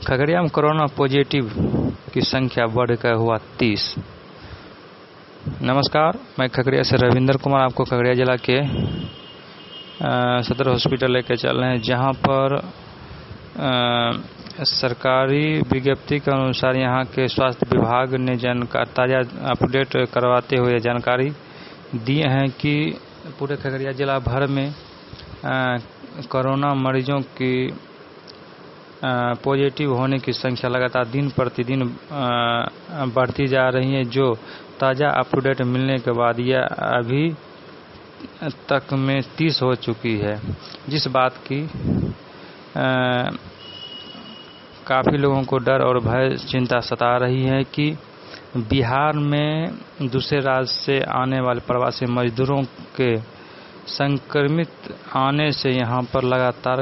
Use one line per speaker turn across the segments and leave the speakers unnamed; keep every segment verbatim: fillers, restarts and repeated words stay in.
खगड़िया में corona positive की संख्या बढ़कर हुआ तीस। नमस्कार, मैं खगड़िया से रविंदर कुमार आपको खगड़िया जिला के सदर हॉस्पिटल लेकर चल रहे हैं, जहां पर आ, सरकारी विज्ञप्ति के अनुसार यहां के स्वास्थ्य विभाग ने जानकारी ताज़ा अपडेट करवाते हुए जानकारी दी है कि पूरे खगड़िया जिला भर में आ, कोरोना मरीजों की पॉजिटिव होने की संख्या लगातार दिन प्रतिदिन बढ़ती जा रही है, जो ताज़ा अपडेट मिलने के बाद यह अभी तक में तीस हो चुकी है। जिस बात की काफ़ी लोगों को डर और भय चिंता सता रही है कि बिहार में दूसरे राज्य से आने वाले प्रवासी मजदूरों के संक्रमित आने से यहां पर लगातार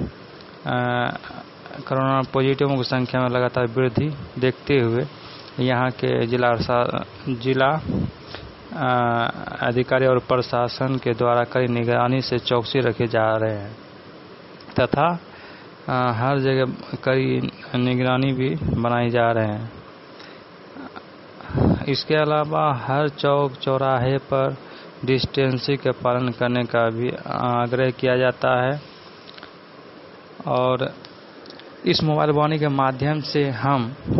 कोरोना पॉजिटिवों की संख्या में लगातार वृद्धि देखते हुए यहां के जिला जिला अधिकारी और प्रशासन के द्वारा कड़ी निगरानी से चौकसी रखे जा रहे हैं तथा हर जगह कड़ी निगरानी भी बनाई जा रहे हैं। इसके अलावा हर चौक चौराहे पर डिस्टेंसिंग का पालन करने का भी आग्रह किया जाता है। और इस मोबाइल वाणी के माध्यम से हम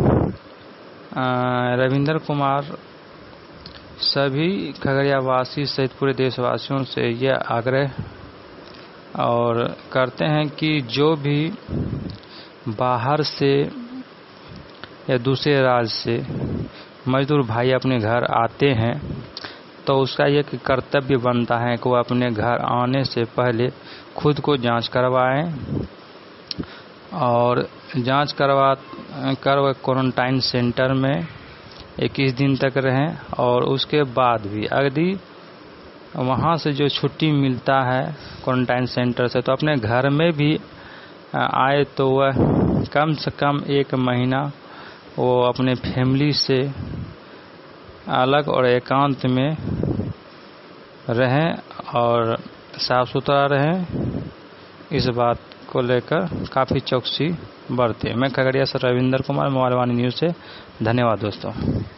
रविंदर कुमार सभी खगड़िया वासी सहित पूरे देशवासियों से यह आग्रह और करते हैं कि जो भी बाहर से या दूसरे राज्य से मजदूर भाई अपने घर आते हैं तो उसका एक कर्तव्य बनता है कि वह अपने घर आने से पहले खुद को जांच करवाएं और जांच करवा कर क्वारंटाइन सेंटर में इक्कीस दिन तक रहें। और उसके बाद भी यदि वहां से जो छुट्टी मिलता है क्वारंटाइन सेंटर से तो अपने घर में भी आए तो वह कम से कम एक महीना वो अपने फैमिली से अलग और एकांत में रहें और साफ सुथरा रहें। इस बात को लेकर काफ़ी चौकसी बरते। मैं खगड़िया से रविंदर कुमार, मोबाइल वाणी न्यूज़ से। धन्यवाद दोस्तों।